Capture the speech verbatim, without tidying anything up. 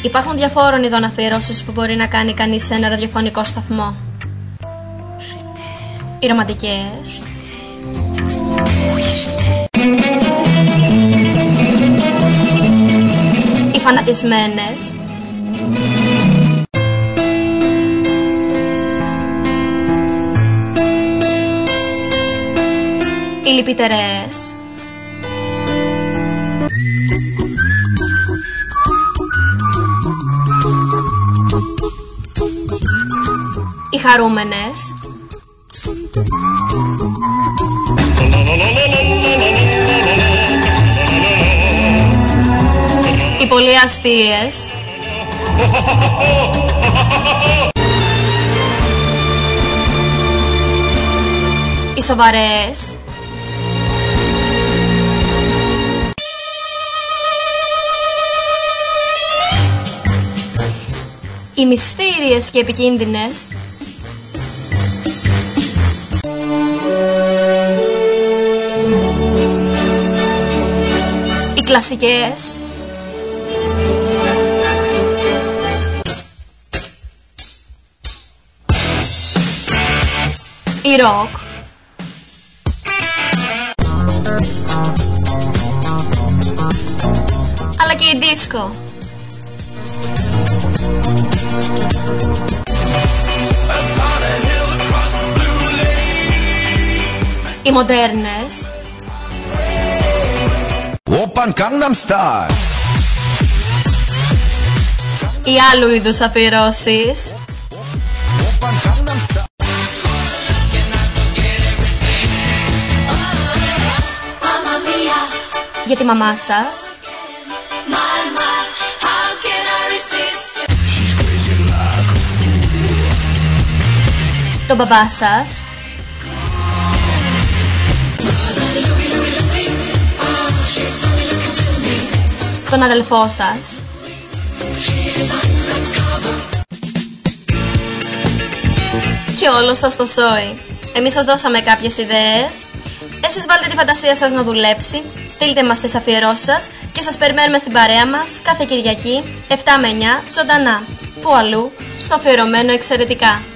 Υπάρχουν διαφόρων ειδών αφιερώσεις που μπορεί να κάνει κανείς σε ένα ραδιοφωνικό σταθμό. Οι ρομαντικές, οι φανατισμένες, οι λυπητερές, οι χαρούμενες, οι πολύ αστείες, οι σοβαρές, οι μυστήριες και επικίνδυνες, οι κλασικές, η ροκ, αλλά και η δίσκο, οι μοντέρνες, Oppan Gangnam Style, οι άλλου είδους αφιερώσεις, για τη μαμά σας, τον μπαμπά σας, τον αδελφό σας, και όλο σας το σόι. Εμείς σας δώσαμε κάποιες ιδέες. Εσείς βάλτε τη φαντασία σας να δουλέψει, στείλτε μας τις αφιερώσεις σας και σας περιμένουμε στην παρέα μας κάθε Κυριακή επτά με εννιά ζωντανά. Πού αλλού, στο αφιερωμένο εξαιρετικά.